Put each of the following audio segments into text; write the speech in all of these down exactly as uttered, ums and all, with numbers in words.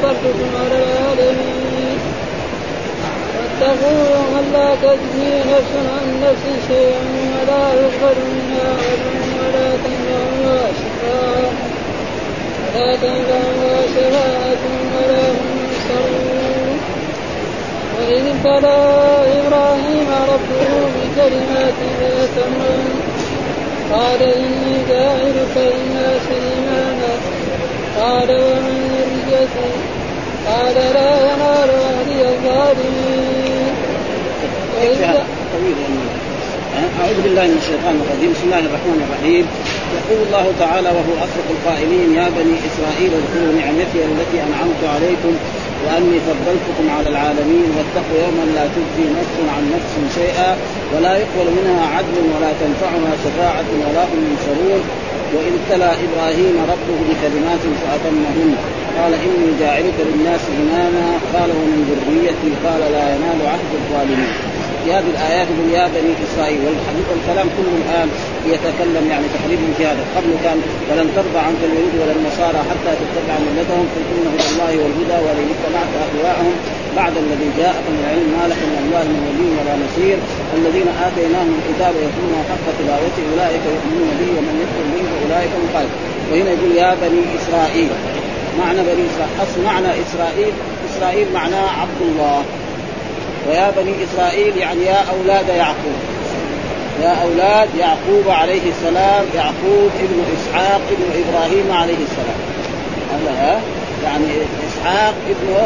فضلتكم على العالمين. واتقوا يوما لا تجزي نفس عن نفس شيئا ولا يقبل منها عدل ولا تنفعها شفاعة ولا تنفعها شفاعة ولا هم ينصرون. وإذ ابتلى إبراهيم ربه بكلمات فأتمهن قال إني جاعلك للناس إماما قال ومن ذريتي قال لا ينال أهلي الظالمين. أعوذ بالله من الشيطان الرجيم. بسم الله الرحمن الرحيم. يقول الله تعالى وهو أصدق القائلين يا بني إسرائيل اذكروا نعمتي التي أنعمت عليكم وأني فضلتكم على العالمين واتقوا يوما لا تجزي نفس عن نفس شيئا ولا يقبل منها عدل ولا تنفعها شفاعة ولا هم ينصرون. وإذ ابتلى إبراهيم ربه بكلمات فأتمهن قال إني جاعلك للناس إماما قال ومن ذريتي قال لا ينال عهد الظالمين. في هذه الآيات من يا بني إسرائيل والكلام كله الآن يتكلم يعني تقريبا في هذا. قبل كان ولن ترضى عنك اليهود ولا النصارى حتى تتبع ملتهم قل إن هدى الله والهدى ولئن اتبعت أهواءهم بعد الذي جاءك من العلم ما لك من الله من ولي ولا نصير. الذين آتيناهم الكتاب يتلونه حق تلاوته أولئك يؤمنون به ومن يكفر به فأولئك هم الخاسرون. وهنا يقول يا بني إسرائيل. معنى بني إسرائيل أصل معنى إسرائيل إسرائيل معناه عبد الله. ويا بني إسرائيل يعني يا أولاد يعقوب يا أولاد يعقوب عليه السلام. يعقوب ابن إسحاق ابن إبراهيم عليه السلام. هذا يعني إسحاق ابن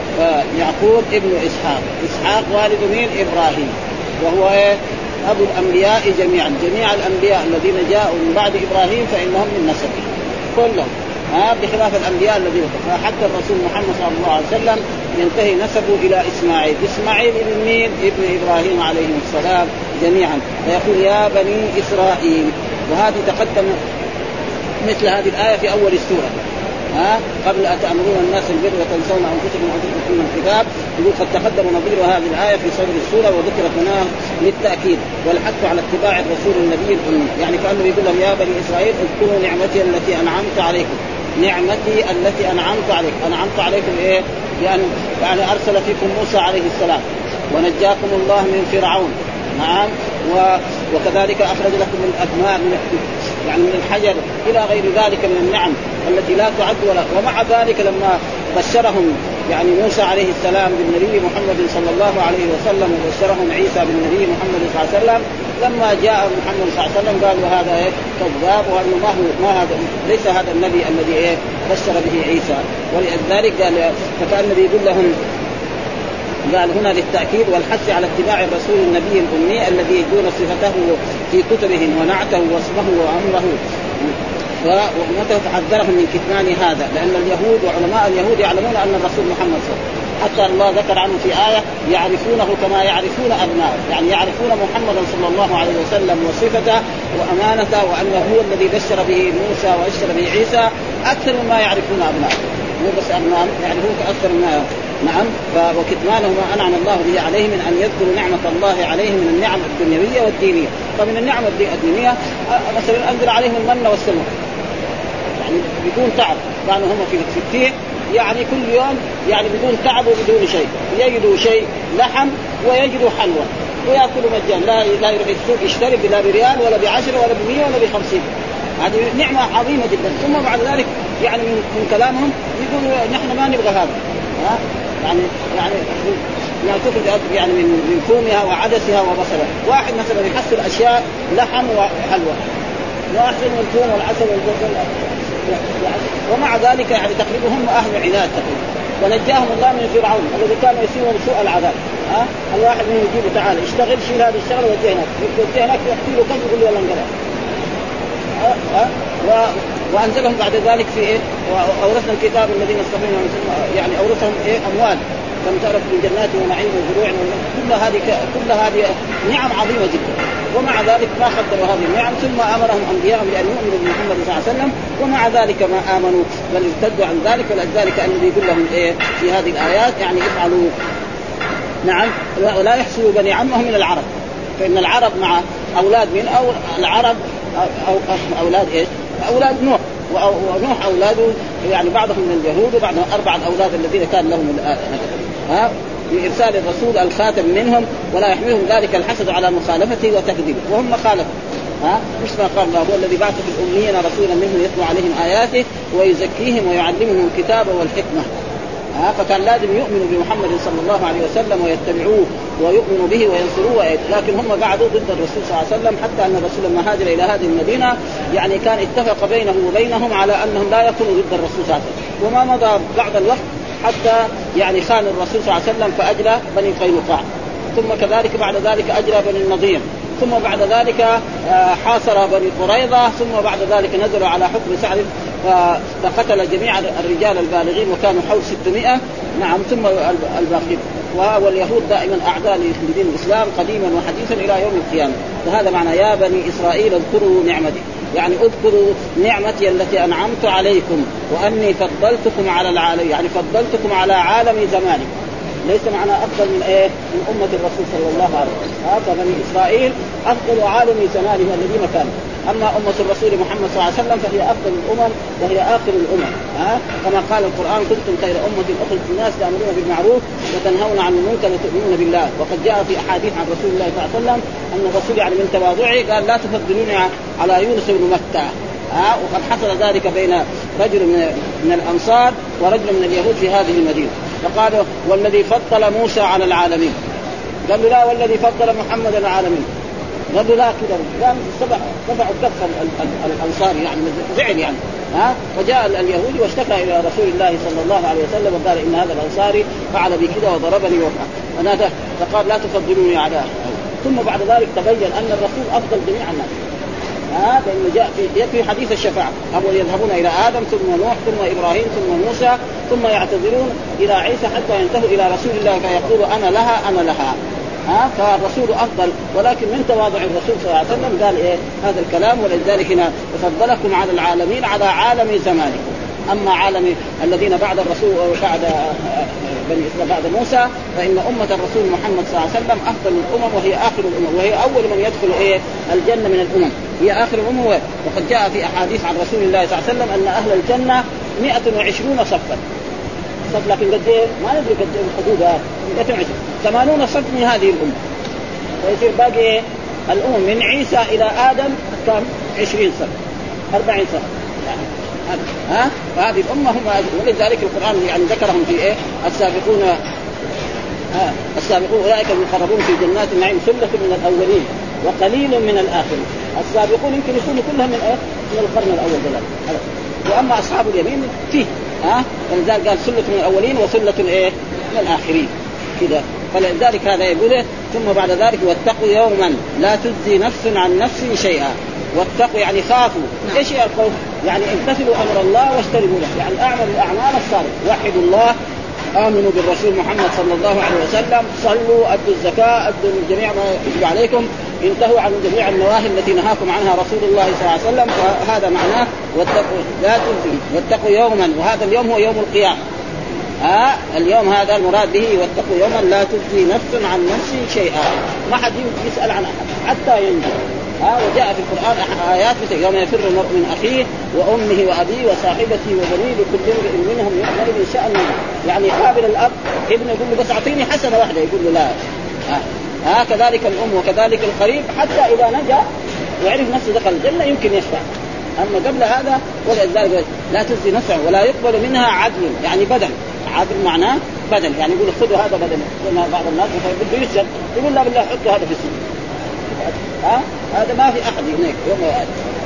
يعقوب ابن إسحاق. إسحاق والد مين؟ إبراهيم. وهو إيه؟ أبو الأنبياء جميعا. جميع الأنبياء الذين جاءوا من بعد إبراهيم فإنهم من نسبه كلهم ها بخلاف الأنبياء الذين حتى الرسول محمد صلى الله عليه وسلم ينتهي نسبه إلى إسماعيل. إسماعيل ابن مين؟ ابن إبراهيم عليه السلام جميعا. فيقول يا بني إسرائيل. وهذه تقدم مثل هذه الآية في أول السورة ها قبل أتأمرون الناس البر وتنسون أنفسكم وأنتم تتلون الكتاب. يقول قد تقدم نظير هذه الآية في صدر السورة وذكرت هنا للتأكيد والحث على اتباع الرسول النبي الأمي. يعني كأنه يقول لهم يا بني إسرائيل اذكروا نعمتي التي أنعمت عليكم. نعمتي التي أنعمت عليكم. أنعمت عليكم إيه؟ يعني يعني أرسل فيكم موسى عليه السلام ونجاكم الله من فرعون. نعم. وكذلك أخرج لكم من الأدماء من يعني من الحجر إلى غير ذلك من النعم التي لا تعد ولا. ومع ذلك لما بشرهم يعني موسى عليه السلام بالنبي محمد صلى الله عليه وسلم وبشرهم عيسى بالنبي محمد صلى الله عليه وسلم لما جاء محمد صلى الله عليه وسلم قالوا هذا إيه كذاب وأنه ما هو ما هذا ليس هذا النبي الذي إيه بشر به عيسى. ولذلك قال فكان النبي يقول لهم قال هنا للتأكيد والحث على اتباع الرسول النبي الأمي الذي يجون صفته في كتبهم ونعته واسمه وأمره وأمته تعذرهم من كتمان هذا. لأن اليهود وعلماء اليهود يعلمون أن الرسول محمد صلى الله عليه وسلم حتى الله ذكر عنه في آية يعرفونه كما يعرفون أبناءه. يعني يعرفون محمدا صلى الله عليه وسلم وصفته وأمانته وأنه هو الذي بشر به موسى وبشر به عيسى أكثر مما يعرفون أبناءه. مو بس أبناء يعرفون أكثر مما نعم. وكتمانه ما أنعم الله به عليه من أن يذكروا نعمة الله عليه من النعم الدنيوية والدينية. فمن النعم الدينية مثلا أنزل عليهم المن والسلوى يعني بدون تعب. كانوا هم في التيه يعني كل يوم يعني بدون تعب وبدون شيء يجدوا شيء لحم ويجدوا حلوى ويأكلوا مجانا. لا لا يروح السوق يشتري بلا بريال ولا بعشرة ولا بمية ولا بخمسين. هذه نعمة عظيمة جدا. ثم بعد ذلك يعني من, من كلامهم يقولوا نحن ما نبغى هذا ها يعني يعني يأكل يعني من من فومها وعدسها وبصلها. واحد مثلا يحصل أشياء لحم وحلوى وأحسن من الفوم والعسل والبصل ومع ذلك يعني تقريبا هم أهل عناد تقريبا. ونجاهم الله من فرعون الذي كان يسيرهم سوء العذاب. ها الواحد منهم يجيبه تعالى اشتغل شيل هذا الشغل وجه هناك وجه هناك يحكي له كم يقول له ولا انقلع. ها و... وأنزلهم بعد ذلك في إيه وأورثنا الكتاب الذين اصطفينا يعني أورثهم إيه أموال كم ترك من جنات ونعيم وزروع كل هذه كل هذه نعم عظيمة جدا. ومع ذلك ما قدروا هذه النعم ثم أمرهم أنبياءهم بأن يؤمنوا بمحمد صلى الله عليه وسلم ومع ذلك ما آمنوا بل ارتدوا عن ذلك. ولذلك الذي يقول لهم إيه في هذه الآيات يعني افعلوا نعم ولا يحسبوا بني عمه من العرب. فإن العرب مع أولاد من أو العرب أو أولاد إيش أولاد نوح ونوح أولاده يعني بعضهم من اليهود وبعضهم أربعة أولاد الذين كان لهم ها بإرسال الرسول الخاتم منهم، ولا يحملهم ذلك الحسد على مخالفته وتكذيبه وهم خالفوا. ها مش ما قال الله هو الذي بعث في الأميين رسولا منهم يتلو عليهم آياته ويزكيهم ويعلمهم الكتاب والحكمة. ها فكان لازم يؤمنوا بمحمد صلى الله عليه وسلم ويتبعوه ويؤمنوا به وينصروه، لكن هم قعدوا ضد الرسول صلى الله عليه وسلم، حتى أن الرسول لما هاجر إلى هذه المدينة يعني كان اتفق بينه وبينهم على أنهم لا يكونوا ضد الرسول صلى الله عليه وسلم. وما مضى بعد الوقت حتى يعني خان الرسول صلى الله عليه وسلم فأجلى بني قينقاع، ثم كذلك بعد ذلك أجلى بني النضير، ثم بعد ذلك حاصر بني قريظة، ثم بعد ذلك نزلوا على حكم سعد فقتل جميع الرجال البالغين وكانوا حول ستمائة. نعم ثم الباقين. واليهود دائما أعداء لدين الإسلام قديما وحديثا إلى يوم القيامة. فهذا معنى يا بني إسرائيل اذكروا نعمتي، يعني اذكروا نعمتي التي أنعمت عليكم وأني فضلتكم على العالم، يعني فضلتكم على عالم زمانكم. ليس معنا أفضل من إيه من أمة الرسول صلى الله عليه وسلم. هذا بني إسرائيل أفضل عالم زمانهم الذين كانوا، أما أمة الرسول محمد صلى الله عليه وسلم فهي أفضل الأمم وهي آخر الأمم. ها كما قال القرآن كنتم خير أمة أخرجت للناس تأمرون بالمعروف وتنهون عن المنكر وتؤمنون بالله. وقد جاء في أحاديث عن رسول الله صلى الله عليه وسلم أن الرسول يعني من تواضعه قال لا تفضلوني على يونس بن متى. ها وقد حصل ذلك بين رجل من الأنصار ورجل من اليهود في هذه المدينة، فقالوا والذي فضل موسى على العالمين، قالوا لا والذي فضل محمد على العالمين، قالوا لا كذا، قام رفعوا كف الأنصار يعني زعل يعني. ها فجاء اليهودي واشتكى إلى رسول الله صلى الله عليه وسلم وقال إن هذا الأنصاري فعل بي كذا وضربني وفعل ونادى، فقال لا تفضلوني على. ثم بعد ذلك تبين أن الرسول أفضل جميع الناس. هذا آه جاء في في حديث الشفاعة، أول يذهبون إلى آدم ثم نوح ثم إبراهيم ثم موسى ثم يعتذرون إلى عيسى حتى ينتهوا إلى رسول الله فيقول أنا لها أنا لها. ها آه فالرسول أفضل، ولكن من تواضع الرسول صلى الله عليه وسلم قال إيه هذا الكلام، ولذلك هنا يفضلكم على العالمين على عالم زمانكم. أما عالم الذين بعد الرسول وبعد بني إسرائيل بعد موسى فإن أمة الرسول محمد صلى الله عليه وسلم أفضل الأمم وهي آخر الأمم، وهي أول من يدخل إيه الجنة من الأمم، هي آخر الأمم. وقد جاء في أحاديث عن رسول الله صلى الله عليه وسلم أن أهل الجنة مئة وعشرون صفا صف، لكن قد إيه ما ندري قد إيه حدودها مئة وعشرين ثمانون صف من هذه الأمة، ويصير باقي إيه الأمم من عيسى إلى آدم كم عشرين صف أربعين صف يعني. ها فهذه الأمة هم، ولذلك القرآن يعني ذكرهم في إيه السابقون ها السابقون أولئك المقربون في جنات النعيم ثلة من الأولين وقليل من الآخرين. السابقون يمكن يكونوا كلهم من إيه من القرن الأول دلال. وأما أصحاب اليمين فيه ها ولذلك قال ثلة من الأولين وثلة إيه من الآخرين كذا. فلذلك هذا يقوله. ثم بعد ذلك واتقوا يوما لا تجزي نفس عن نفس شيئا. واتقوا يعني خافوا. ايش هي الخوف؟ يعني امتثلوا امر الله واجتنبوا له، يعني اعملوا الاعمال الصالحه، وحدوا الله، امنوا بالرسول محمد صلى الله عليه وسلم، صلوا، ادوا الزكاه، ادوا جميع ما يجب عليكم، انتهوا عن جميع النواهي التي نهاكم عنها رسول الله صلى الله عليه وسلم. فهذا معناه واتقوا لا تجزي واتقوا يوما، وهذا اليوم هو يوم القيامه. ها آه اليوم هذا المراد به واتقوا يوما لا تجزي نفس عن نفس شيئا، ما حد يسأل عن أحد حتى ينجو. ها آه وجاء في القرآن آيات مثل يوم يفر المرء من أخيه وأمه وأبيه وصاحبته وبنيه لكل امرئ منهم يومئذ شأن، يعني قابل الأب ابن يقول له بس أعطيني حسنة واحدة يقول له لا. ها آه آه كذلك الأم وكذلك القريب، حتى إذا نجا وعرف نفسه دخل الجنة يمكن يشفع، أما قبل هذا ولذلك لا تجزي نفسا ولا يقبل منها عدل، يعني بدل عدل معناه بدل، يعني يقول خذوا هذا بدل. لما بعض الناس بده يسجد يقول لا بالله حطوا هذا في السجن. ها هذا ما في أحد هناك يوم هذا.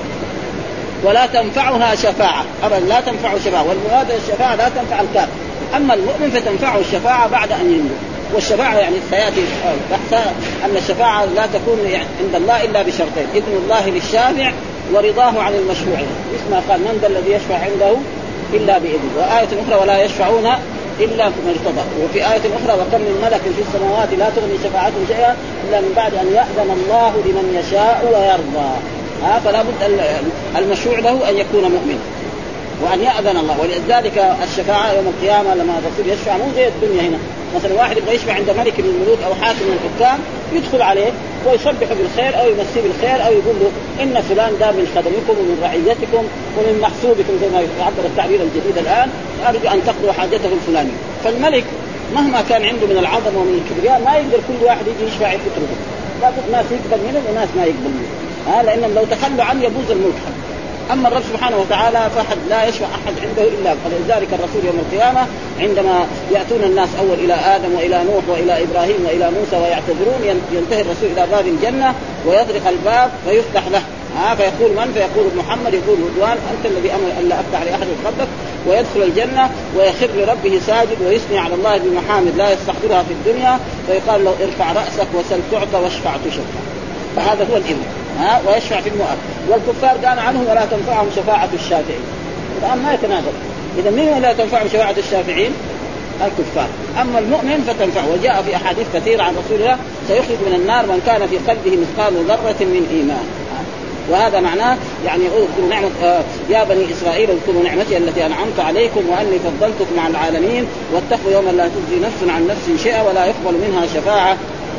ولا تنفعها شفاعة أبدا، لا تنفع شفاعة، والمراد الشفاعة لا تنفع الكافر، أما المؤمن فتنفعه الشفاعة بعد أن ينجو. والشفاعة يعني سيأتي بحث أن الشفاعة لا تكون عند الله إلا بشرطين: إذن الله للشافع ورضاه عن المشفوع. اسمها قال من ذا الذي يشفع عنده إلا بإذنه. وآية أخرى ولا يشفعون إلا من ارتضى. وفي آية أخرى وكم من ملك في السماوات لا تغني شفاعتهم شيئا إلا من بعد أن يأذن الله لمن يشاء ويرضى. ها فلا بد المشروع له أن يكون مؤمن. وأن يأذن الله. ولذلك الشفاعة يوم القيامة لما الرسول يشفع مو زي الدنيا هنا، مثلا واحد يبغى يشفع عند ملك من الملوك أو حاكم من الحكام يدخل عليه ويصبح بالخير أو يمسيه بالخير أو يقول له إن فلان ده من خدمكم ومن رعيتكم ومن محسوبكم زي ما يعبر التعبير الجديد الآن، أرجو أن تقضوا حاجته الفلاني. فالملك مهما كان عنده من العظمة ومن الكبرياء ما يقدر كل واحد يجي يشفع يتركه، لابد ناس يقبل منه وناس ما يقبل منه، ها لأنهم لو تخلوا عنه يبوظ الملك. أما الرب سبحانه وتعالى فحد لا يشفع أحد عنده إلا. فلذلك الرسول يوم القيامة عندما يأتون الناس أول إلى آدم وإلى نوح وإلى إبراهيم وإلى موسى ويعتذرون، ينتهي الرسول إلى باب الجنة ويطرق الباب فيفتح له، ها فيقول من؟ فيقول محمد، يقول رضوان أنت الذي أمر أن لا أفتح لأحد ربك، ويدخل الجنة ويخر لربه ساجد ويثني على الله بمحامد لا يستحضرها في الدنيا، فيقال له ارفع رأسك وسل تعطى واشفع تشفع. فهذا هو الإذن، ها ويشفع في المؤمن. والكفار كان عنهم ولا تنفعهم شفاعة الشافعين، الآن ما يتنازل. إذا من لا تنفعهم شفاعة الشافعين؟ الكفار. أما المؤمن فتنفع. وجاء في أحاديث كثيرة عن رسول الله سيخرج من النار من كان في قلبه مثقال ذرة من إيمان. وهذا معناه يعني اذكروا نعمة آه يا بني إسرائيل اذكروا نعمتي التي أنعمت عليكم وأني فضلتكم على العالمين واتقوا يوما لا تجزي نفس عن نفس شيئا ولا يقبل منها شفاعة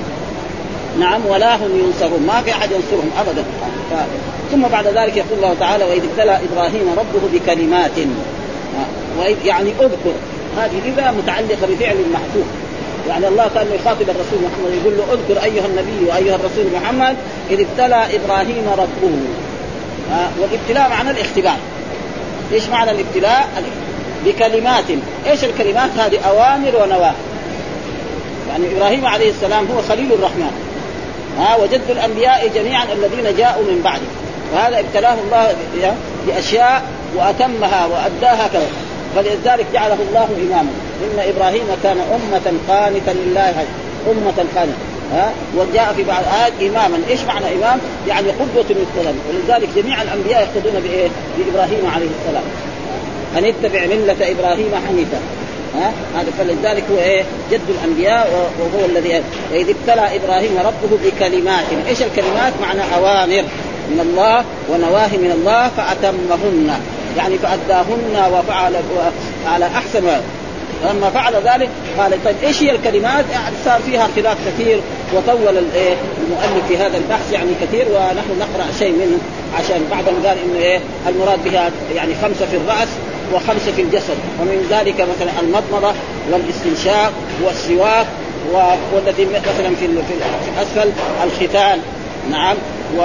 نعم ولا هم ينصرون، ما في أحد ينصرهم أبدا. ف... ثم بعد ذلك يقول الله تعالى وإذ ابتلى إبراهيم ربه بكلمات، وإذ يعني أذكر، هذه إذا متعلقة بفعل محذوف، يعني الله كان يخاطب الرسول محمد يقول له اذكر أيها النبي وأيها الرسول محمد إذ ابتلى إبراهيم ربه. والابتلاء معنى الاختبار. إيش معنى الابتلاء؟ بكلمات. إيش الكلمات؟ هذه أوامر ونواهي. يعني إبراهيم عليه السلام هو خليل الرحمن، ها وجد الأنبياء جميعا الذين جاءوا من بعده، وهذا ابتلاه الله بأشياء وأتمها وأداها كذا، فلذلك جعله الله إماما. إن إبراهيم كان أمة قانتا لله، أمة قانتا، ها وجاء في بعض آيات إماما. إيش معنى إمام؟ يعني قدوة يقتدى. ولذلك جميع الأنبياء يقتدون بإيه؟ بإبراهيم عليه السلام، أن اتبع ملة إبراهيم حنيفا، ها هذا فلذلك هو إيه؟ جد الأنبياء وهو الذي إذ ابتلى إبراهيم ربه بكلمات. إيش الكلمات؟ معنى أوامر من الله ونواهي من الله فأتمهن، يعني فأداهن وفعل على أحسن. لما فعل ذلك قال طيب إيش هي الكلمات؟ يعني صار فيها خلاف كثير وطول المؤلف في هذا البحث يعني كثير، ونحن نقرأ شيء منه عشان بعضهم قال إنه إيه المراد بها يعني خمسة في الرأس وخمسة في الجسد، ومن ذلك مثلا المضمضة والاستنشاق والسواك، والذي مثلا في أسفل الختان، نعم،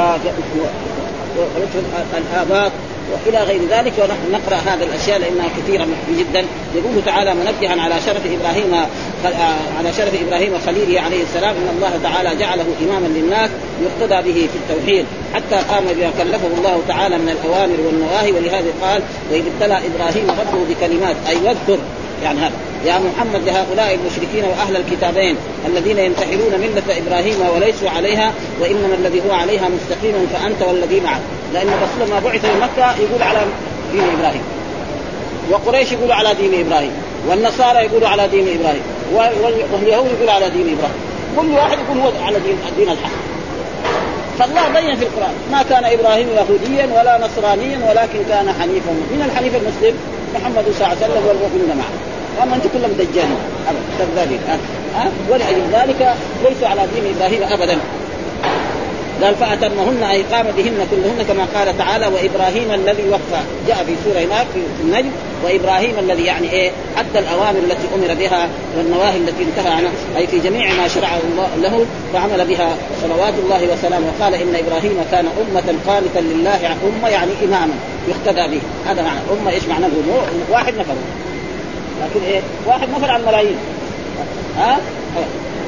والآباط وإلى غير ذلك. ونحن نقرأ هذه الأشياء لأنها كثيرة جدا. يقول تعالى منبها على شرف إبراهيم على شرف إبراهيم خليله عليه السلام إن الله تعالى جعله إماما للناس يقتدى به في التوحيد حتى قام بما كلفه الله تعالى من الأوامر والنواهي. ولهذا قال وإذ ابتلى إبراهيم ربه بكلمات، أي واذكر يعني هذا يا محمد لهؤلاء المشركين وأهل الكتابين الذين ينتحلون ملة إبراهيم وليسوا عليها وإنما الذي هو عليها مستقيم فأنت والذي معك. لأن الرسول ما بعث من مكة يقول على دين إبراهيم، وقريش يقولوا على دين إبراهيم، والنصارى يقولوا على دين إبراهيم، واليهود يقولوا على دين إبراهيم، كل واحد يقول هو على دين الدين الحق. فالله بين في القرآن ما كان إبراهيم يهوديا ولا نصرانيا ولكن كان حنيفا. من الحنيف المسلم محمد صلى الله عليه وسلم والمؤمنون معه، أما أنتم كلهم دجالين كذابين. أه؟ ولأجل ذلك ليسوا على دين إبراهيم أبدا. قال فأتمهن أي قام بهن كلهن كما قال تعالى وإبراهيم الذي وفى، جاء في سورة هناك في النجم وإبراهيم الذي يعني إيه أدى الأوامر التي أمر بها والنواهي التي انتهى عنها، أي في جميع ما شرعه الله له فعمل بها صلوات الله وسلامه. وقال إن إبراهيم كان أمة قانتا لله، أمة يعني إماما يقتدى به. هذا معنى أمة. إيش معنى الأمة؟ واحد نفر، لكن إيه واحد نفر عن ملايين. ها أه؟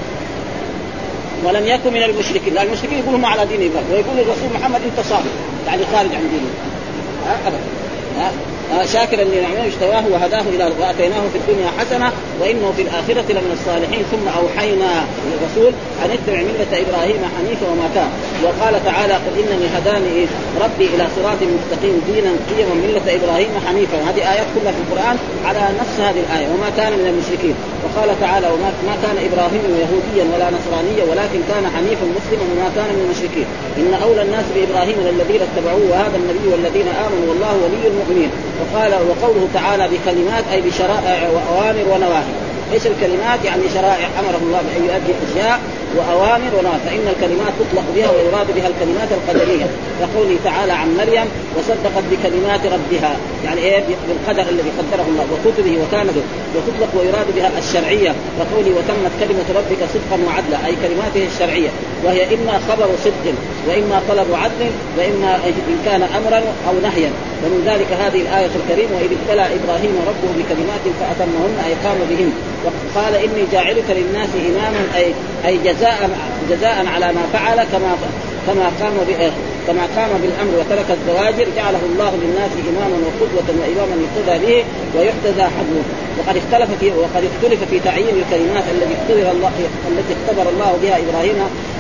ولم يكن من المشركين، لا المشركين يقولوا ما على دين إبراهيم، ويقول الرسول محمد انت صابر يعني خارج عن دينه. ها أبدا. ها شاكرا لنعمه اجتباه وهداه إلى وآتيناه في الدنيا حسنة وإنه في الآخرة لمن الصالحين ثم أوحينا للرسول أن اتبع ملة إبراهيم حنيفا وما كان. وقال تعالى قل إنني هداني ربي إلى صراط مستقيم دينا قيما ملة إبراهيم حنيفا. هذه آيات كلها في القرآن على نفس هذه الآية وما كان من المشركين. وقال تعالى وما ما كان إبراهيم يهوديا ولا نصرانيا ولكن كان حنيفا مسلما وما كان من المشركين إن أولى الناس بإبراهيم للذين اتبعوه وهذا النبي والذين آمنوا والله ولي المؤمنين. وقال وقوله تعالى بكلمات أي بشرائع وأوامر ونواهي. ايش الكلمات؟ يعني شرائع امره الله بان يؤدي اشياء واوامر ونواهي، فان الكلمات تطلق بها ويراد بها الكلمات القدريه، كقوله تعالى عن مريم وصدقت بكلمات ربها، يعني ايه؟ بالقدر الذي قدره الله وكتبه وكانه. وتطلق ويراد بها الشرعيه، كقوله وتمت كلمه ربك صدقا وعدلا، اي كلماته الشرعيه، وهي اما خبر صدق واما طلب عدل واما ان كان امرا او نهيا. ومن ذلك هذه الايه الكريمه واذ ابتلى ابراهيم ربه بكلمات فاتمهن اي قام بهن. وقال إني جاعلك للناس إماما أي أي جزاء جزاء على ما فعل كما كما قام كما قام بالأمر وترك الزواجر جعله الله للناس إماما وقدوة وإماما يقتدى به ويحتذى حظه. وقد اختلف في وقد اختلف في تعيين الكلمات التي اختبر الله التي اختبر الله بها إبراهيم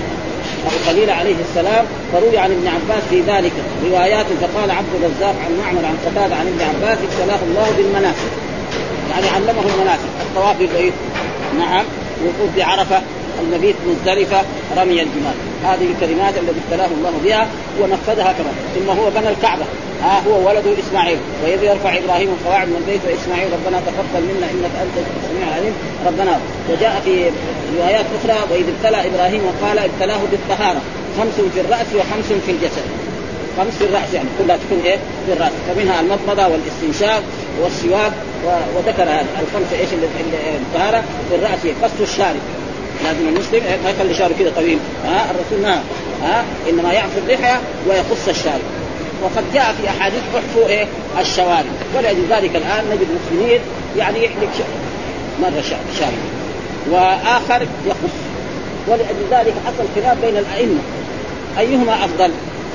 الخليل عليه السلام، فروي عن ابن عباس في ذلك روايات. فقال عبد الرزاق عن معمر عن قتادة عن ابن عباس ابتلاه الله بالمناسك، يعني علمه المناسك، الطواف بالبيت، نعم، وقوف بعرفة، المبيت مزدلفة، رمي الجمال. هذه الكلمات التي ابتلاه الله بها ونفذها كمان. ثم هو بنى الكعبة، ها هو ولده إسماعيل، وإذ يرفع إبراهيم القواعد من البيت وإسماعيل ربنا تقبل منا إنك أنت السميع العليم ربنا. وجاء في روايات أخرى وإذ ابتلى إبراهيم وقال ابتلاه بالطهارة، خمس في الرأس وخمس في الجسد. خمس في الرأس يعني كلها تكون إيه في الرأس، فمنها المضمضة والاستنشاق والسواك، وذكر هذا الخمسة إيش الطهارة. في الرأس قص الشارب، لازم المسلم ما يخلي شعره كده طويل، ها الرسول ما ها إنما يعفو اللحية ويقص الشارب. وقد جاء في أحاديث احفوا إيه الشوارب، ولأجل ذلك الآن نجد المسلمين يعني يحلق مرة شارب وآخر يقص. ولأجل ذلك حصل خلاف بين الأئمة أيهما أفضل،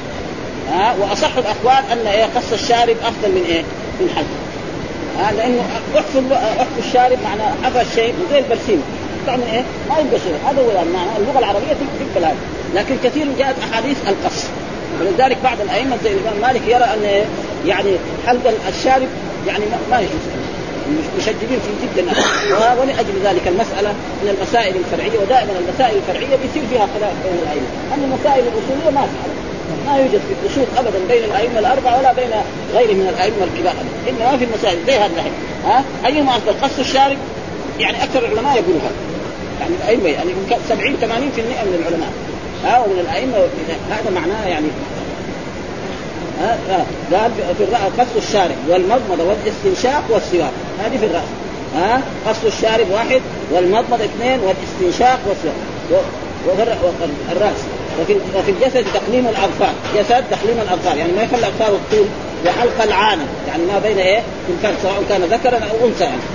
ها وأصح الأقوال أن إيه قص الشارب أفضل من إيه من حلق، ها لأنه احفوا احفوا الشارب معناه حفى الشيء زي البرسيم تعمل إيه ما يبقى شيء، هذا هو يعني معنى اللغة العربية تكتب هذا. لكن كثير جاءت أحاديث القص، ولذلك بعض الأئمة زي الإمام مالك يرى أن يعني حلق الشارب يعني ما يجوز، مشددين فيه جدا. ولأجل ذلك المسألة من المسائل الفرعية، ودائما المسائل الفرعية بيصير فيها خلاف بين الأئمة. أما المسائل الأصولية ما في ما يوجد في الخشوع أبدا بين الأئمة الأربعة ولا بين غيرهم من الأئمة الكبار، إنما في المسائل زي هذا الحين ها أيهما أفضل قص الشارب، يعني أكثر العلماء يقولوا هذا، يعني الأئمة يعني سبعين ثمانين في المئة من العلماء ها ومن الأئمة هذا معناه يعني ها قال في الرأس قص الشارب والمضمضة والاستنشاق والسواك، هذه في الرأس، ها قص الشارب واحد والمضمضة اثنين والاستنشاق والسواك والرأس. وفي وفي الجسد تقليم الأظفار، جسد تقليم الأظفار يعني ما يخلي الأظفار الطول، وحلق العانة يعني ما بين إيه كان سواء كان ذكرا أو أنثى يعني.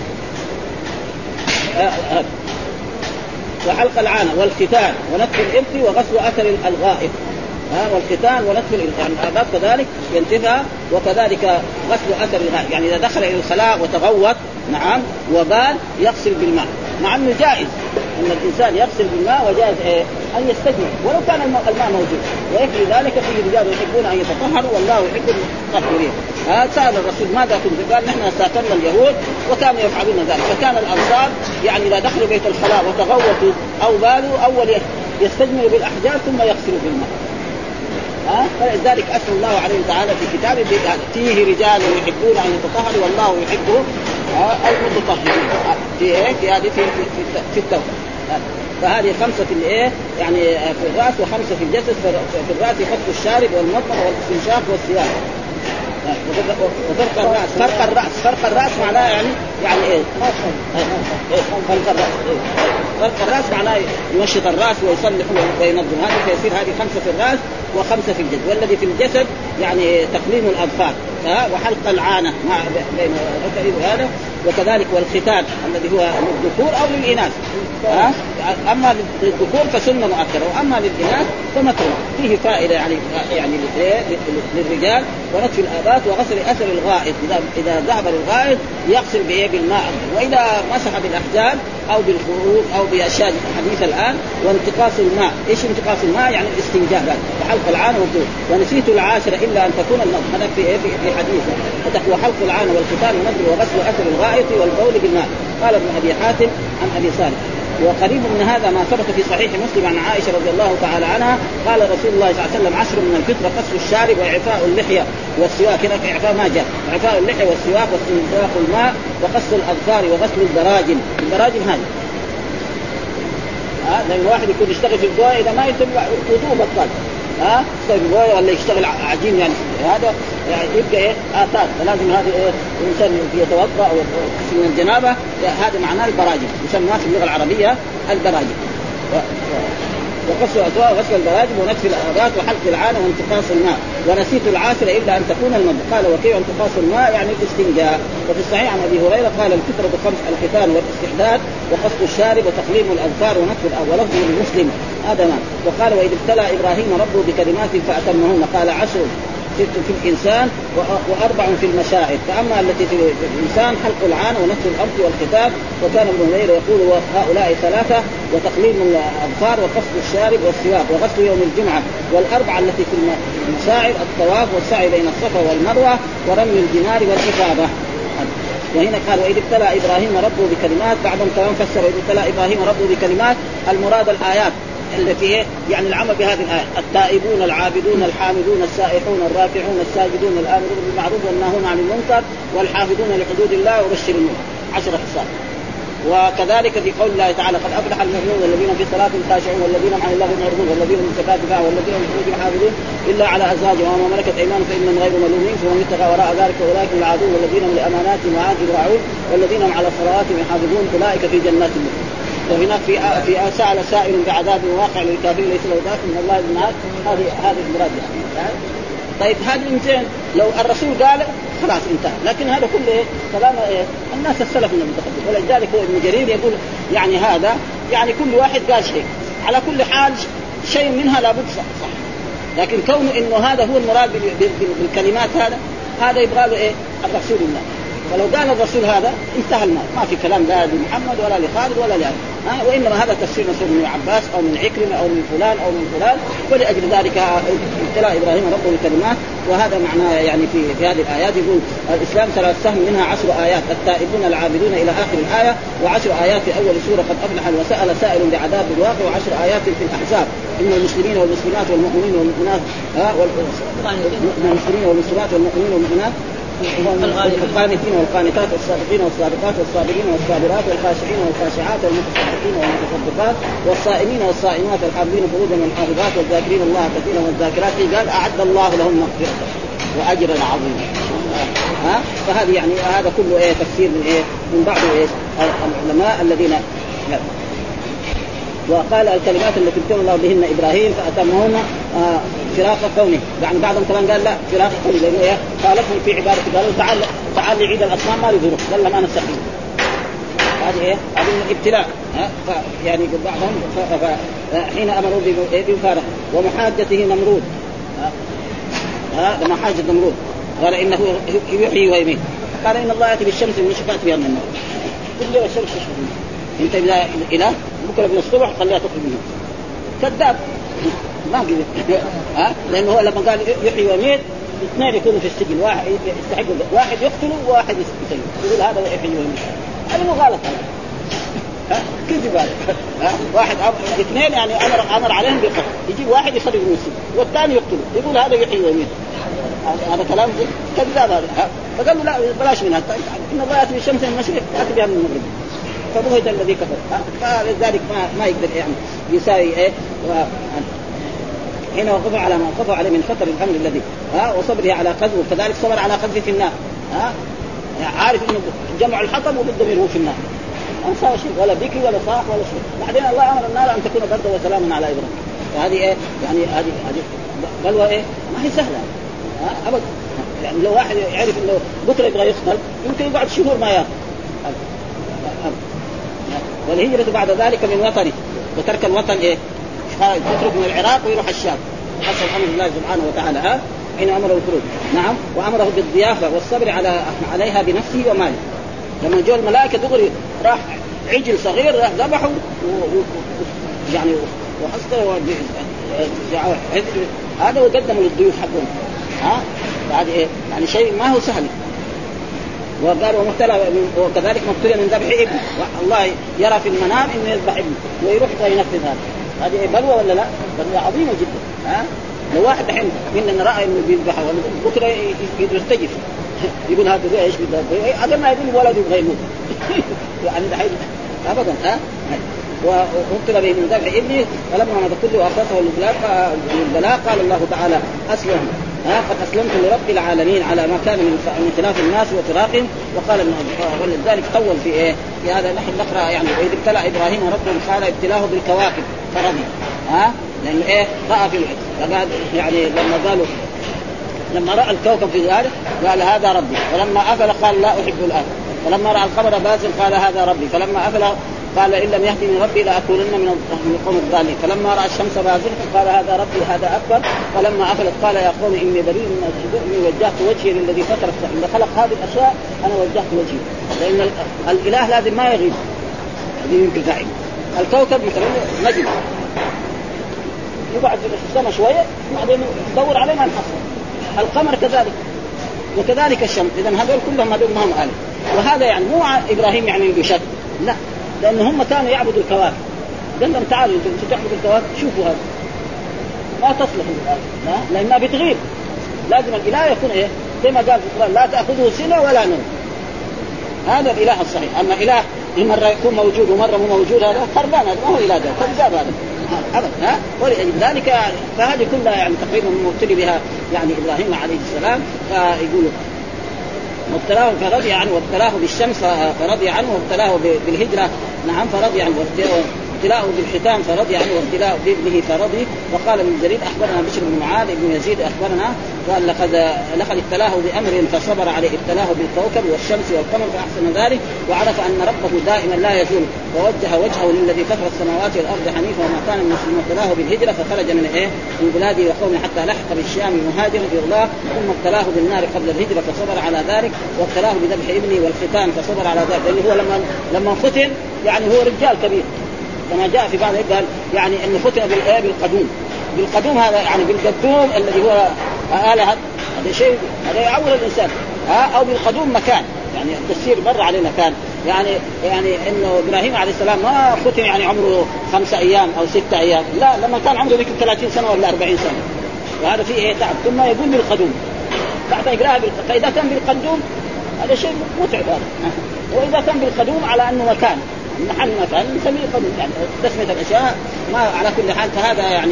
آه آه. وحلق العانة والختان ونتف الإبط وغسل أثر الغائط، ها والختان ونتف الإبط يعني الآبات كذلك ينتفها، وكذلك غسل أثر الغائط يعني إذا دخل إلى الخلاء وتغوط نعم وبال يغسل بالماء، مع أنه جائز أن الإنسان يغسل بالماء وجائز إيه أن يستجمع ولو كان الماء موجود. ويكفي ذلك في رجال يحبون أن يتطهروا والله يحب المطهرين. هذا سأل الرسول ماذا كنت؟ قال نحن ساترنا اليهود وكانوا يفعلون ذلك. فكان الأنصار يعني إذا دخلوا بيت الخلاء وتغوطوا أو بالوا أول يستجمعوا بالأحجار ثم يغسلوا بالماء. ها فلذلك أسأل الله عليه تعالى في كتابه فيه رجال يحبون أن يتطهروا والله يحبه المتطهرين في إيه في هذه في في, في التوبة. فهذه خمسة في الإيه يعني في الرأس وخمسة في الجسد. في الرأس يحط الشارب والمضمضة والاستنشاق والسواك. وفرق الرأس فرق الرأس فرق الرأس معناه يعني يعني إيه فرق الرأس فرق الرأس معناه ينشط الرأس ويصلح وينظم، هذه فيصير هذه خمسة في الرأس وخمسة في الجسد. والذي في الجسد يعني تقليم الأظفار وحلق العانة مع بين هذا، وكذلك والختان الذي هو للذكور أو للإناث. أما للذكور فسنة مؤكدة، وأما للإناث فمكروه. فيه فائدة يعني يعني للرجال ونتف الآبات وغسل أثر الغائط، إذا إذا ذهب للغائط يغسل بإيه بالماء، وإذا مسح بالأحجار أو بالخروج أو بأشياء حديثة الآن. وانتقاص الماء، إيش انتقاص الماء؟ يعني الاستنجاء وحلق العانة والدور. ونسيت العاشرة إلا أن تكون النظر، هذا في في حديث وحلق العانة والختان والنظر وغسل أثر الغائط والبول بالماء. قال ابن ابي حاتم عن ابي صالح. وقريب من هذا ما ثبت في صحيح مسلم عن عائشه رضي الله تعالى عنها قال رسول الله صلى الله عليه وسلم عشر من الفطره قص الشارب وإعفاء اللحيه والسواك. هنا إعفاء ما جاء، إعفاء اللحيه والسواك واستنشاق الماء وقص الاظفار وغسل الدراجم. الدراجم هذه ها لأن الواحد يكون يشتغل في البويه إذا ما يتبع وضوء بطل ها يشتغل في البويه ولا يشتغل عجين يعني هذا يعني يبقى إيه آثار. فلازم هذا إيه الإنسان يتوضأ أو من الجنابة هذا معناه البراجم، يسمى في اللغة العربية البراجم. وقص الأسواق وغسل البراجم ونتف الأعضاء وحلق العانة وانتقاص الماء. ونسيت العاشر إلا أن تكون المد. قال وكيف انتقاص الماء يعني الاستنجاء. وفي الصحيح عن أبي هريرة قال الفطرة خمس: الختان والاستحداد وقص الشارب وتقليم الأظفار ونتف الأعضاء. ولفظ المسلم هذا ما. وقال وإذ ابتلى إبراهيم ربه بكلمات فأتمهن قال عشر ست في الإنسان وأربع في المشاعر. فأما التي في الإنسان حلق العانة ونتف الأرض والختان. وكان ابن هريرة يقول هؤلاء ثلاثة وتقليم الأظفار وقص الشارب والسواك وغسل يوم الجمعة. والأربعة التي في المشاعر الطواف والسعي بين الصفا والمروة ورمي الجمار والإفاضة. وهنا قال وإذ ابتلى إبراهيم ربه بكلمات. بعضهم كمان فسر وإذ ابتلى إبراهيم ربه بكلمات المراد الآيات التي يعني العمل بهذه الآية: التائبون العابدون الحامدون السائحون الراكعون الساجدون الآمرون بالمعروف والناهون عن المنكر والحافظون لحدود الله وبشر المؤمنين. عشر حصات. وكذلك في قول الله تعالى: قد أفلح المؤمنون الذين في صلاتهم خاشعون والذين عن الله معرضون والذين من زكاة فاعلون والذين من فروجهم حافظون إلا على أزواجهم وما ملكت أيمانهم فإنهم غير ملومين فمن ابتغى وراء ذلك فأولئك هم العادون والذين من لأماناتهم وعهدهم راعون والذين هم على صلواتهم يحافظون أولئك في جنات المؤمنين. وهناك في في سأل سائل بعذاب واقع للكافرين ليس له دافع من الله بالنهار. هذه هذه المراد يعني. طيب هذا الإنسان لو الرسول قال خلاص انتهى، لكن هذا كله كلام إيه؟ الناس السلف من المتقدم. ولذلك هو ابن جرير يقول يعني هذا يعني كل واحد قال شيء على كل حال شيء منها لابد صح, صح. لكن كونه إنه هذا هو المراد بالكلمات هذا هذا يبغى له إيه الرسول الله. ولو قال الرسول هذا انتهى الماء، ما في كلام لا لمحمد ولا لخالد ولا لأحد. ها وإنما هذا تفسير مسؤول من عباس أو من عكرمة أو من فلان أو من فلان. ولأجل ذلك ابتلى إبراهيم ربه الكلمات. وهذا معناه يعني في في هذه الآيات يقول الإسلام ثلاث سهم منها عشر آيات: التائبون العابدون إلى آخر الآية، وعشر آيات في أول سورة قد أفلح وسأل سائل بعذاب الواقع، وعشر آيات في الأحزاب إن المسلمين والمسلمات والمؤمنين والمؤمنات ها والمسلمين والمسلمات والمؤمنين والمؤمنات القانتين والقانتات والصادقين والصادقات والصابرين والصابرات والخاشعين والخاشعات والمتصدقين والمتصدقات والصائمين والصائمات والحافظين فروجهم والحافظات والذاكرين الله كثيرا والذاكرات. قال أعد الله لهم مغفرة وأجرا عظيما. ها فهذه يعني هذا كله إيه تفسير من إيه من بعض إيه العلماء الذين لا. وقال الكلمات التي ابتلى الله بهن إبراهيم فأتمهن آه فراق قومه. يعني بعضهم كمان قال لا فراق قومه لأنه إيه خالفهم في عبادة. قالوا تعال تعال لعيد الأصنام ما يزورك، قال لهم أنا سقيم. هذه إيه هذه ابتلاء. ها يعني بعضهم حين أمروا بمفارقة. ومحاجته نمرود. ها لما حاجة نمرود قال إنه يحيي ويميت. قال إن الله يأتي بالشمس من مشرقات بها من النار. كل يوم الشمس تشرق. أنت إذا إله بكرة من الصبح خليها تخرج منه. كذاب ما قدر. ها لأنه هو لما قال يحيي ويميت اثنين يكونوا في السجن، واحد يستحق واحد يقتله وواحد يسجن. يقول هذا يحيي ويميت. هذا مو غلط هذا. ها كذب هذا. ها واحد اثنين يعني أمر أمر عليهم بالقتل، يجيب واحد يخرج من السجن والثاني يقتله يقول هذا يحيي ويميت. هذا كلام كذاب هذا. فقالوا لا بلاش منها. إن الله يأتي بالشمس من المشرق يأتي بها من المغرب فبهت الذي كفر. فلذلك ما ما يقدر يعني يساوي ايه. هنا وقفوا على ما وقفوا عليه من خطر الامر الذي ها وصبره على قذفه، كذلك صبر على قذفه في النار. ها عارف انه جمع الحطب وبالضمير هو في النار ما صار شيء ولا بكي ولا صاح ولا شيء. بعدين الله امر النار ان تكون بردا وسلاما على ابراهيم. فهذه ايه يعني هذه هذه بلوى ايه ما هي سهله ها ابدا. يعني لو واحد يعرف انه بكره يبغى يقتل يمكن يقعد شهور ما ياكل. والهجرة بعد ذلك من وطنه وترك الوطن إيه يترك من العراق ويروح الشام حسب أمر الله سبحانه وتعالى. ها حين أمره الخروج. نعم وأمره بالضيافة والصبر على عليها بنفسه وماله. لما جو الملائكة دغري راح عجل صغير راح ذبحه يعني وحصله هذا وقدمه للضيوف حقهم. ها هذه إيه يعني شيء ما هو سهل. وقال ومبتلى وكذلك مبتلى من ذبح ابنه، الله يرى في المنام انه يذبح ابنه ويروح وينفذ هذا. هذه بلوى ولا لا؟ بلوى عظيمه جدا. ها لو واحد الحين منا راى انه بيذبح بكره يرتجف يقول هذا ايش بده اقل ما يقول ولد يبغى يموت يعني دحين ابدا. ها ومبتلى به من ذبح ابنه فلما مضى كله واخذته البلاء قال الله تعالى اسلم ها قد اسلمت لرب العالمين على ما كان من خلاف الناس وفراقهم. وقال ولذلك طول في ايه في هذا. نحن نقرا يعني واذ ابتلى ابراهيم ربه قال ابتلاه بالكواكب فرضي ها لانه ايه راى في فقال يعني لما قالوا لما راى الكوكب في ذلك قال هذا ربي، فلما افل قال لا احب الآن، فلما راى القمر بازغ قال هذا ربي، فلما افل قال إن لم يهدني ربي لأكونن من القوم الضالين، فلما رأى الشمس بازغة قال هذا ربي هذا أكبر، فلما أفلت قال يا قوم إني بريء مما تشركون إني وجهت وجهي للذي فطر السماوات. إذا خلق هذه الأشياء أنا وجهت وجهي، لأن الإله لازم ما يغيب، هذه يمكن دائما. الكوكب مثلا نجم يقعد في السماء شوية بعدين يدور عليه ما يحصل. القمر كذلك وكذلك الشمس. إذن هذول كلهم هذول ما هم آلهة. وهذا يعني مو إبراهيم يعني بشك، لا، لأن هم كانوا يعبدوا الكواكب. قال لهم تعالوا انتم تعبدوا الكواكب شوفوا هذا ما تصلح الآن لأنها بتغيب. لازم الإله يكون إيه زي ما قال في القرآن لا تأخذه سنة ولا نوم. هذا الإله الصحيح. أما إله مرة يكون موجود ومرة مو موجود هذا خربان، هذا ما هو إله، ده كذاب هذا أبدا. ها ولذلك فهذه كلها يعني تقريبا مبتلي بها يعني إبراهيم عليه السلام. فيقولوا وابتلاه فرضي عنه وابتلاه بالشمس فرضي عنه وابتلاه بالهجرة نعم فرضي عنه وابتلاه بالختام فرضي عنه وابتلاه بابنه فرضي. وقال ابن جرير أخبرنا بشر بن معاذ بن يزيد أخبرنا قال لقد لقد ابتلاه بأمر فصبر عليه، ابتلاه بالكوكب والشمس والقمر فأحسن ذلك وعرف أن ربه دائما لا يزول ووجه وجهه للذي فطر السماوات والأرض حنيفا وما كان من المسلمين. ابتلاه بالهجرة فخرج من إيه من بلاده وقومه حتى لحق بالشام مهاجرا إلى الله، ثم ابتلاه بالنار قبل الهجرة فصبر على ذلك، وابتلاه بذبح ابنه والختان فصبر على ذلك، لأنه هو لما لما ختن يعني هو رجال كبير كما جاء في بعض قال يعني انه ختن بالايه بالقدوم. بالقدوم هذا يعني بالقدوم الذي هو آلة، هذا شيء هذا يعول الانسان ها او بالقدوم مكان يعني التفسير مر عليه مكان يعني يعني انه ابراهيم عليه السلام ما ختن يعني عمره خمسة ايام او ستة ايام، لا لما كان عمره ذيك ثلاثين سنه ولا أربعين سنه، وهذا فيه ايه تعب. ثم يقول بالقدوم بعد يقراها بالقدوم، فاذا كان بالقدوم هذا شيء متعب هذا، واذا كان بالقدوم على انه مكان محل مكان نسميه قدوم يعني تسمية الاشياء ما على كل حال. فهذا يعني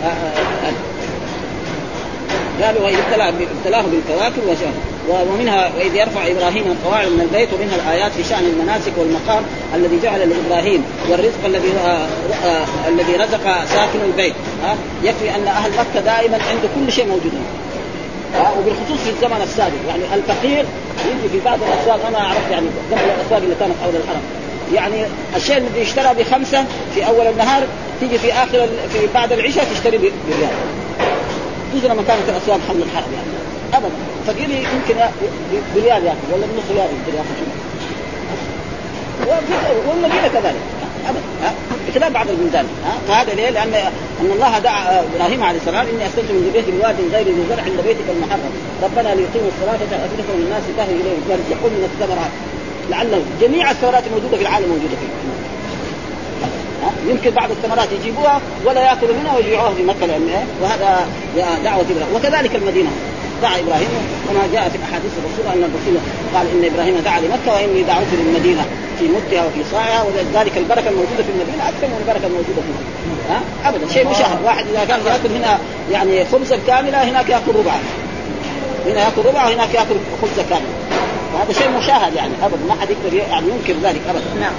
قالوا ابتلاه بالكواكب ومنها وإذ يرفع إبراهيم القواعد من البيت، ومنها الآيات في شأن المناسك والمقام الذي جعل لإبراهيم والرزق الذي الذي رزق ساكن البيت. يكفي أن أهل مكة دائما عنده كل شيء موجود، وبالخصوص في الزمن السابق يعني الفقير يجي في بعض الأسواق، أنا عرفت يعني قبل الأسواق اللي كانت حول الحرم يعني الشيء الذي يشترى بخمسة في أول النهار تيجي في آخر في بعد العشاء تشتري بريال، تزر مكانة الأسواق حول الحرم يعني أبدا. فقير يمكن بريال يعني ولا نص ريال بريال والمدينة كذلك أبدا بخلاف بعض البلدان. فهذا ليه؟ لأن أن الله دعا إبراهيم عليه السلام إني أسكنت من ذريتي بواد غير ذي زرع عند بيتك المحرم ربنا ليقيموا الصلاة فأفئدة من الناس تهوي إليهم وارزقهم من الثمرات لعلهم جميع الثمرات الموجودة في العالم موجودة فيه. يمكن بعض الثمرات يجيبوها ولا يأكلوا منها ويبيعوها في مكة لأنه وهذا دعوة إبراهيم. وكذلك المدينة دعا إبراهيم كما جاء في أحاديث الرسول أن الرسول قال إن إبراهيم دعا لمكة وإني دعوت للمدينة في متها وفي صاعها، وذلك البركة الموجودة في المدينة أكثر من البركة الموجودة فيها. ها أبدا شيء مشاهد. واحد إذا كان يأكل هنا يعني خبزة كاملة هناك يأكل ربع، هنا يأكل ربع وهناك يأكل خبزة كاملة، وهذا شيء مشاهد يعني أبدا ما حد يقدر يعني ينكر ذلك أبدا. نعم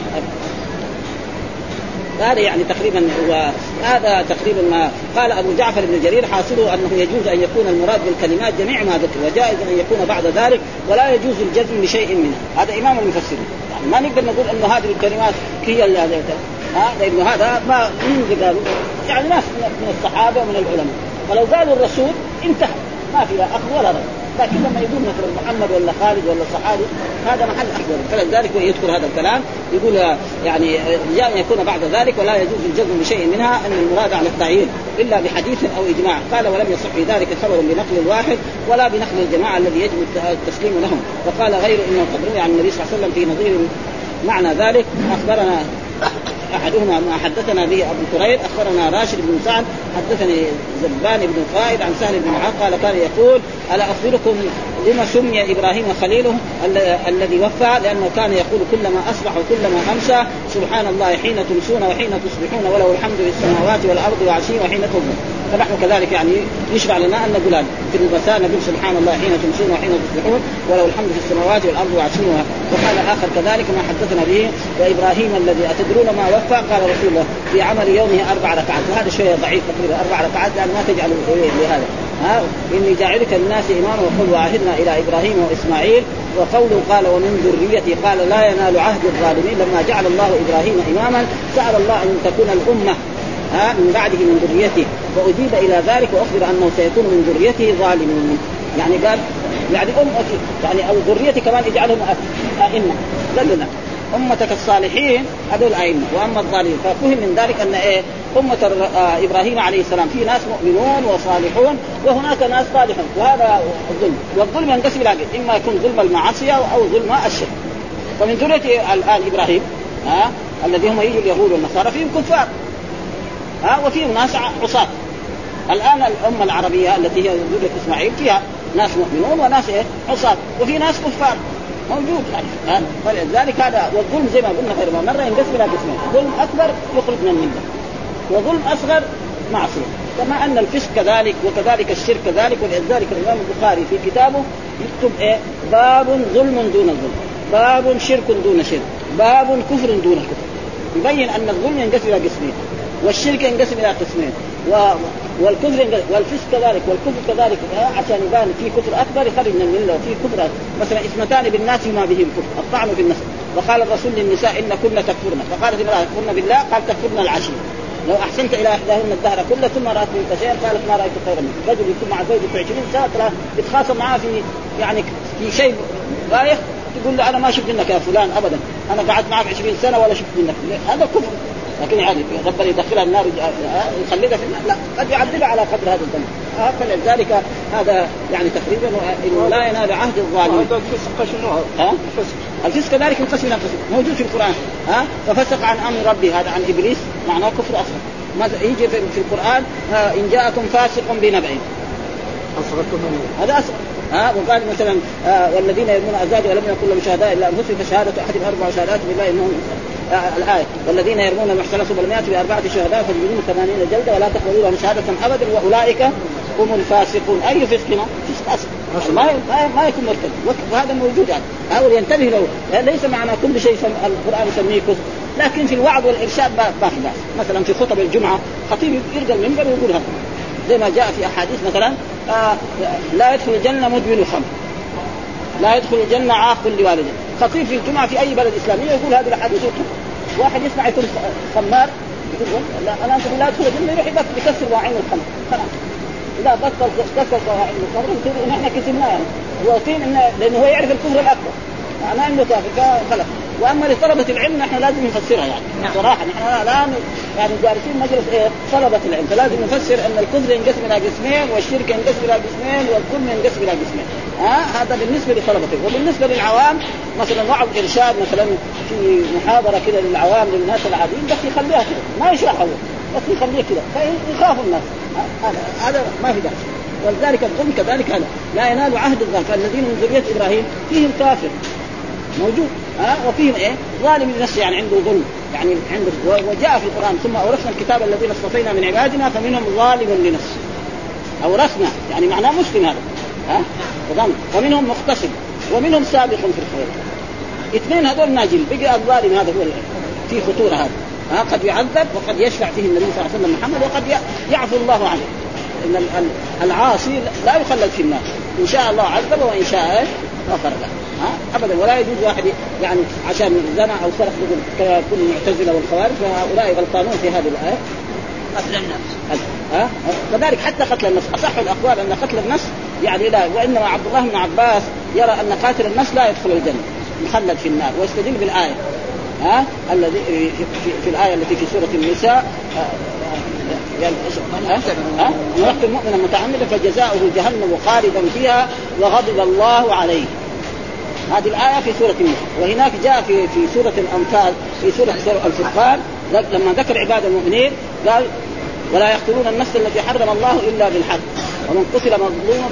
هذا يعني تقريبا وهذا تقريبا ما قال أبو جعفر بن جرير حاصله أنه يجوز أن يكون المراد بالكلمات جميع ما ذكر، وجائز أن يكون بعد ذلك، ولا يجوز الجزم بشيء منها. هذا إمام المفسرين يعني ما نقدر نقول أنه هذه الكلمات هي اللي هذا ها لأنه هذا ما من قالوا يعني ناس من الصحابة ومن العلماء، فلو قالوا الرسول انتهى ما في لا أخذ ولا رد. لكن لما يقول مثلا محمد ولا خالد ولا صحابي هذا محل أحوال. فلذلك يذكر هذا الكلام يقول يعني أن يكون بعد ذلك ولا يجوز الجزم بشيء منها أن المراد على التعيين إلا بحديث أو إجماع. قال ولم يصح في ذلك خبر بنقل الواحد ولا بنقل الجماعة الذي يجب التسليم لهم. وقال غير إنه قد روي عن النبي صلى الله عليه وسلم في نظير معنى ذلك. أخبرنا أحدهما ما حدثنا به أبو كريب أخبرنا راشد بن سعد حدثني زبان بن قائد عن سهل بن معاذ قال كان يقول ألا أخبركم لما سمي إبراهيم خليله الذي وفى لأنه كان يقول كلما أصبح وكلما أمسى سبحان الله حين تمسون وحين تصبحون وله الحمد في السماوات والأرض وعشي وحين تظهرون. فنحن كذلك يعني يشرع لنا أن نقول في المساء نقول سبحان الله حين تمسون وحين تصبحون وله الحمد في السماوات والأرض وعشي. وقال آخر كذلك ما حدثنا به وإبراهيم الذي أتدرون ما وفى قال رسول الله في عمل يومه أربع ركعات. وهذا شيء ضعيف تقريبا أربع ركعات لأن ما تجعل لهذا ها إني جاعلك للناس إماما وقل وعهدنا إلى إبراهيم وإسماعيل. وقوله قال ومن ذريتي قال لا ينال عهد الظالمين. لما جعل الله إبراهيم إماما سأل الله أن تكون الأمة ها من بعده من ذريته وأجيب إلى ذلك وأخبر أنه سيكون من ذريته ظالمون. يعني قال يعني أمتي يعني أو ذريتي كمان يجعلهم أئمة لدنا أمتك الصالحين هذول أئمة وأما الظالمين. ففهم من ذلك أن إيه أمة إبراهيم عليه السلام في ناس مؤمنون وصالحون وهناك ناس صالحون. وهذا الظلم والظلم ينقسم إلى قسمين إما يكون ظلم المعاصي أو ظلم الشرك. فمن ذرية الآن إبراهيم ها الذي هم يجوا اليهود والنصارى فيهم كفار ها وفيهم ناس عصاة. الآن الأمة العربية التي هي ذرية إسماعيل فيها ناس مؤمنون وناس إيه عصاة وفي ناس كفار موجود يعني. فلذلك هذا والظلم زي ما قلنا غير مرة ينقسم إلى قسمين ظلم أكبر يخرج من الملة وظلم أصغر معصية. كما أن الفسق كذلك وكذلك الشرك كذلك. ولذلك الإمام البخاري في كتابه يكتب إيه باب ظلم دون ظلم باب شرك دون شرك باب كفر دون كفر. يبين أن الظلم ينقسم إلى قسمين والشرك ينقسم إلى قسمين و... والكفر والفسق كذلك والكفر كذلك عشان يبان في كفر أكبر يخرج من الملة وفي كفر أكبر. مثلا اثنتان بالناس ما بهم كفر الطعن في النسب. وقال الرسول للنساء إن كنا تكفرن فقالت امرأة تكفرن بالله قال تكفرن العشي لو أحسنت إلى إحداهن الدهر كله ثم رأت منك شيئا قالت ما رأيت خيرا منك. رجل يكون مع زوجه في عشرين سنة يتخاصم معاه في يعني في شيء بايخ تقول له أنا ما شفت منك يا فلان أبدا أنا قعدت معك عشرين سنة ولا شفت منك. هذا كفر. لكن يعني ربنا يدخلها النار يخلدها في النار لا قد يعذبها على قدر هذا الذنب. آه فلذلك هذا يعني تقريبا إنه لا ينال عهد الظالمين. الفسق شنو ها الفسق كذلك ينقسم إلى قسمين موجود في القرآن ها ففسق عن أمر ربي هذا عن إبليس معناه كفر أصغر. ما يجي في القرآن إن جاءكم فاسق بنبأ هذا أصغر. ها وقال مثلا آه والذين يرمون أزواجهم ولم يكن لهم شهداء إلا أنفسهم فشهادة أحدهم أربع شهادات بالله إنهم آه الآية والذين يرمون المحصنات والمؤمنات بأربعة شهداء فيجلدون ثمانين جلدة ولا تقبلوا لهم شهادة أبدا وأولئك هم الفاسقون. أي فسق فسق ما ما يكون مرتد وهذا موجود يعني. هؤلاء ينتبه له ليس معنى كل شيء القرآن يسميه كفر لكن في الوعظ والإرشاد ما في باس. مثلا في خطب الجمعة خطيب يرجع المنبر ويقول هذا زي ما جاء في أحاديث مثلا آه لا يدخل الجنة مدمن الخمر لا يدخل الجنة عاق لوالده. خطيب في الجمعة في أي بلد إسلامي يقول هذه الأحاديث. واحد يسمع يكون خمار يقول لا أنا أنت لا يدخل الجنة يروح يكسر واعين الخمر خلاص إذا بطل كسر واعين الخمر نقول إحنا كسبناه يعني وقين إنه لأنه هو يعرف الكفر الأكبر معناه إنه كافر خلاص. وأما لطلبة العلم نحن لازم نفسرها يعني صراحة نحن الآن يعني جالسين مجلس إيه طلبة العلم فلازم نفسر أن الكفر ينقسم إلى قسمين والشرك ينقسم إلى قسمين والظلم ينقسم إلى قسمين. ها هذا بالنسبة لطلبة العلم. وبالنسبة للعوام مثلا وعظ إرشاد مثلا في محاضرة كده للعوام للناس العاديين بس يخليها كده ما يشرحها بس يخليه كده فيخافوا الناس هذا ما في داعي. ولذلك الظلم كذلك هذا لا ينال عهد الظالم. فالذين من ذرية إبراهيم فيهم كافر موجود ها وفيهم ايه ظالم لنفسه يعني عنده ظلم يعني عنده. وجاء في القرآن ثم أورثنا الكتاب الذين اصطفينا من عبادنا فمنهم ظالم لنفسه. أورثنا يعني معناه مسلم هذا ها ومنهم مقتصد ومنهم سابق في الخير. اثنين هذول ناجين بقي الظالم هذا هو في خطورة هذا ها قد يعذب وقد يشفع فيه النبي صلى الله عليه وسلم محمد وقد يعفو الله عنه. إن العاصي لا يخلد في النار إن شاء الله عذب وإن شاء غفر له ها ابدا. ولا يجوز واحد يعني عشان زنا او سرق كل المعتزله والخوارج فهؤلاء غلطانون في هذه الايه. قتل النفس ها كذلك حتى قتل النفس اصح الاقوال ان قتل النفس يعني لا. وإنما عبد الله بن عباس يرى أن قاتل النفس لا يدخل الجنة مخلد في النار، ويستدل بالآية ها الذي في, في, في الآية التي في سورة النساء يعني ها يقتل مؤمنا متعمدا فجزاؤه جهنم خالدا فيها وغضب الله عليه. هذه الآية في سورة النساء. وهناك جاء في في سورة الأنفال في سورة الفرقان لما ذكر عباد المؤمنين قال ولا يقتلون النفس التي حرم الله إلا بالحق ومن قتل مظلوما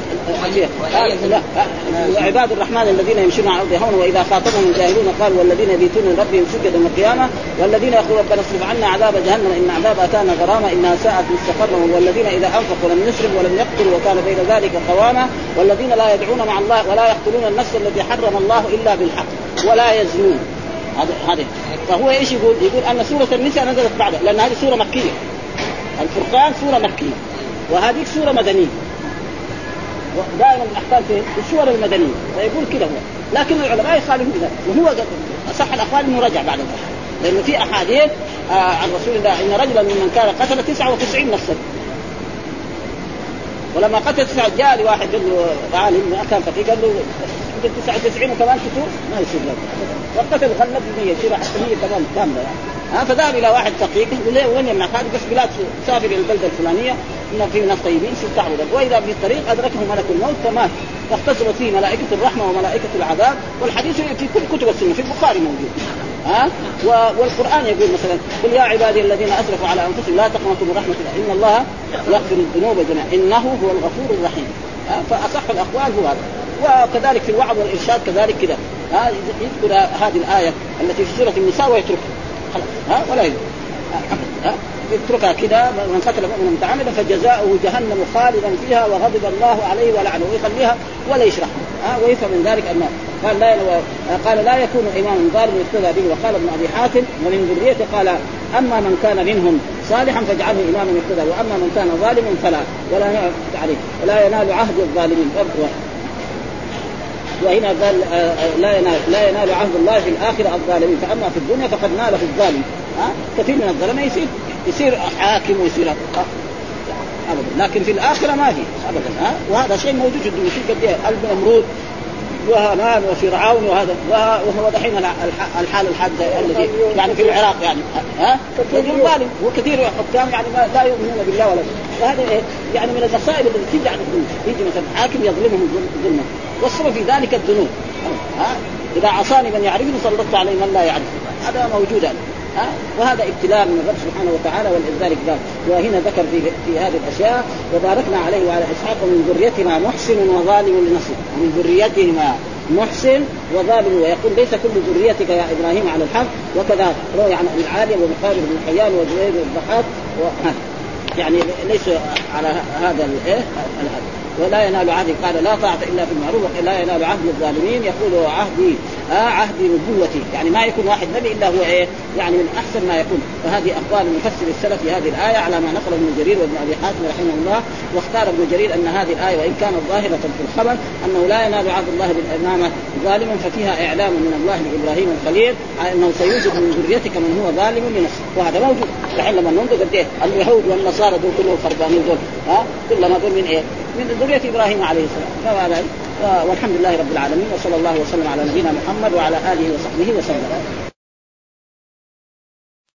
وعباد الرحمن الذين يمشون على الأرض هونا وإذا خاطبهم الجاهلون قالوا والذين يبيتون لربهم سجدا يوم القيامة والذين يقولون ربنا اصرف عنا عذاب جهنم إن عذابها كان غراما إنها ساءت مستقرا والذين إذا أنفقوا لم يسرفوا ولم يقتلوا وكان بين ذلك قواما والذين لا يدعون مع الله ولا يقتلون النفس التي حرم الله إلا بالحق ولا يزنون. هذا فهو ايش يقول؟ يقول أن سورة النساء نزلت بعدها لأن هذه سورة مكية. الفرقان سورة مكية وهذه سورة مدنية. دائما الأحكام في السور المدنية فيقول كده هو، لكن العلماء يخالفون ذلك وهو أصح الأقوال إنه رجع بعد ذلك لأنه في أحاديث آه عن رسول الله إن رجلا ممن كان قتل تسعة وتسعين نفسا ولما قتل تسعة جاء لواحد قال له عالم كان فقيه قال له تسعة وتسعين وكمان كتور ما يصير له وقتل غلب مية يصير حتى مية كمان كاملة يعني. ها فذهب إلى واحد فقيه قال له وين يمنع هذه بس بلاد سافر إلى البلدة الفلانية إن في ناس طيبين ستعبد وإذا في الطريق أدركه ملك الموت فمات فاختصرت فيه ملائكة الرحمة وملائكة العذاب والحديث في كل كتب السنة في البخاري موجود. ها والقرآن يقول مثلا قل يا عبادي الذين أسرفوا على أنفسهم لا تقنطوا من رحمة الله إن الله يغفر الذنوب جميعا إنه هو الغفور الرحيم. فأصح الأقوال هو هذا. وكذلك في الوعظ والإرشاد كذلك كده ها يذكر هذه الآية التي في سورة النساء ويتركها خلاص ها ولا ها يتركها كده من قتل مؤمنا متعمدا فجزاؤه جهنم خالدا فيها وغضب الله عليه ولعنه ويخليها ولا يشرحها ها ويفهم من ذلك أنه قال لا قال لا يكون إمام ظالم يقتدى به. وقال ابن أبي حاتم ومن ذريته قال أما من كان منهم صالحا فاجعله إماما يقتدى وأما من كان ظالما فلا ولا عليه ولا ينال عهد الظالمين. وهنا قال لا ينال لا ينال عهد الله في الآخرة الظالمين فأما في الدنيا فقد ناله الظالم. ها كثير من الظلمة يصير يصير حاكم ويصير أبدا لكن في الآخرة ما في أبدا. ها وهذا شيء موجود في الدنيا في قد النمرود وهامان وفرعون وهذا وهو دحين الحال الحادثة الذي يعني في العراق يعني ها كثير ظالم وكثير حكام يعني ما لا يؤمنون بالله ولا وهذا يعني من المصائب التي تيجي على الدنيا يجي مثلا حاكم يظلمهم ظلما والسبب في ذلك الذنوب. ها إذا عصاني من يعرفني سلطت عليه من لا يعرف هذا موجود هذا. ها وهذا ابتلاء من الرب سبحانه وتعالى ولذلك قال وهنا ذكر في في هذه الاشياء وباركنا عليه وعلى اسحاق من ذريتهما محسن وظالم لنفسه من ذريتهما محسن وظالم ويقول ليس كل ذريتك يا ابراهيم على الحق وكذا روي عن العالي ومقابل بن حيان وزهير الضحاك يعني ليس على هذا الايه ولا ينال عهدي قال لا طاعة إلا في المعروف ولا ينال عهد الظالمين يقول عهدي آه عهدي نبوتي يعني ما يكون واحد نبي إلا هو إيه يعني من أحسن ما يكون. فهذه أقوال المفسر السلف في هذه الآية على ما نقل ابن جرير وابن أبي حاتم رحمه الله. واختار ابن جرير أن هذه الآية وإن كانت ظاهرة في الخبر أنه لا ينال عهد الله بالإمامة ظالما ففيها إعلام من الله لإبراهيم الخليل أنه سيوجد من ذريتك من هو ظالم لنفسه وهذا موجود. الحين لما ننظر قد إيه اليهود والنصارى دول كلهم خربانين دول ها كلما دول من إيه من ذرية إبراهيم عليه السلام. والحمد لله رب العالمين وصلى الله وسلم على نبينا محمد وعلى آله وصحبه وسلم.